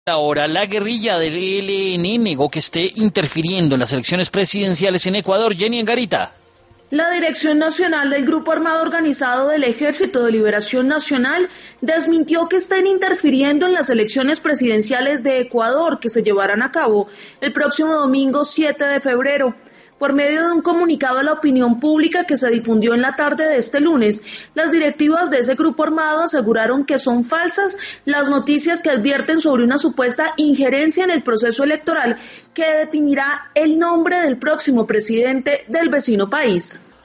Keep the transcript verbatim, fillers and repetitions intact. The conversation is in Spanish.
Ahora, la guerrilla del E L N negó que esté interfiriendo en las elecciones presidenciales en Ecuador. Jenny Angarita. La Dirección Nacional del Grupo Armado Organizado del Ejército de Liberación Nacional desmintió que estén interfiriendo en las elecciones presidenciales de Ecuador que se llevarán a cabo el próximo domingo siete de febrero. Por medio de un comunicado a la opinión pública que se difundió en la tarde de este lunes, las directivas de ese grupo armado aseguraron que son falsas las noticias que advierten sobre una supuesta injerencia en el proceso electoral que definirá el nombre del próximo presidente del vecino país.